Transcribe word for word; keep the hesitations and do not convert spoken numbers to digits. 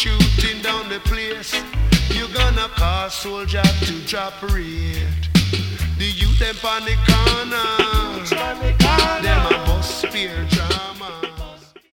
shooting down the place. You gonna cause soldier to drop rate. The youth them on the corner, them a bust spear drama.